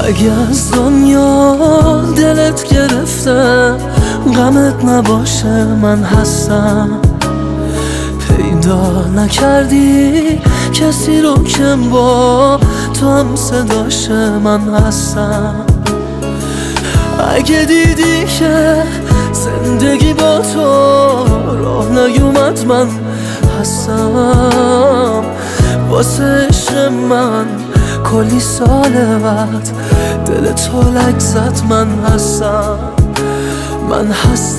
اگه از دنیا دلت گرفته غمت نباشه من هستم. پیدا نکردی کسی رو که با تو هم صداشه من هستم. اگه دیدی که زندگی با تو راه نیومد من هستم. واسه عشق من کلی سال بعد دل تو لک زد من هستم. من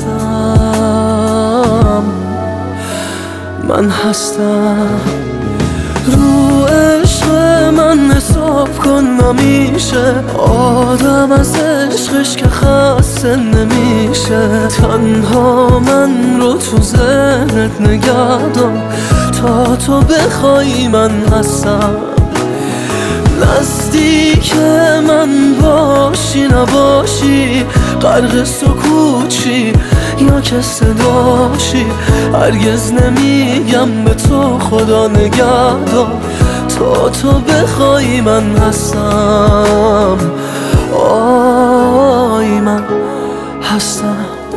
هستم، من هستم. رو عشق من حساب کن نمیشه، آدم از عشقش که خسته نمیشه. تنها من رو تو ذهنت نگه دار تا تو بخوای من هستم. نزدیک من باشی نباشی، غرق سکوتشی یا که صداشی، هرگز نمیگم به تو خدا نگهدار تا تو بخوای من هستم. آی من هستم.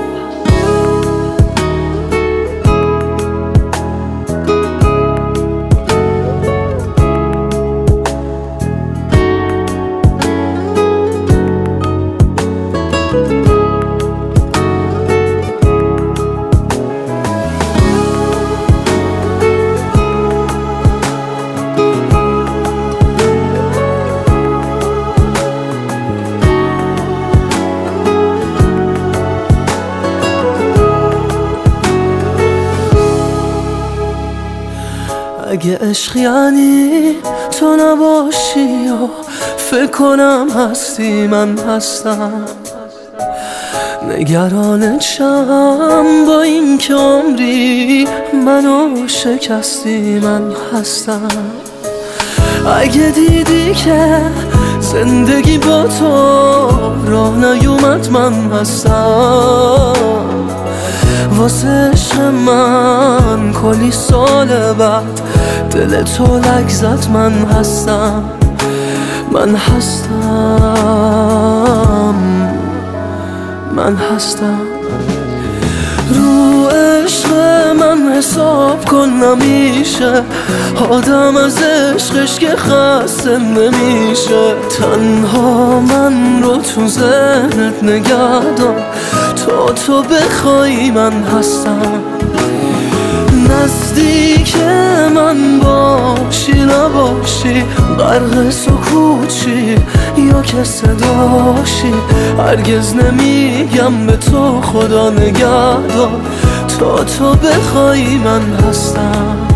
اگه عشق یعنی تو نباشی یا فکر کنم هستی من هستم. نگرانت شم با این که عمری منو شکستی من هستم. اگه دیدی که زندگی با تو راه نیومد من هستم. واسه عشق من کلی سال بعد دل تو لک زد من هستم. من هستم، من هستم. رو عشق من حساب کن نمیشه، آدم از عشقش که خسته نمیشه. تنها من رو تو ذهنت نگه دار تا تو بخوای من هستم. نزدیک من باشی نباشی، غرق سکوتشی یا که صداشی، هرگز نمیگم به تو خدا نگهدار تا تو بخوای من هستم.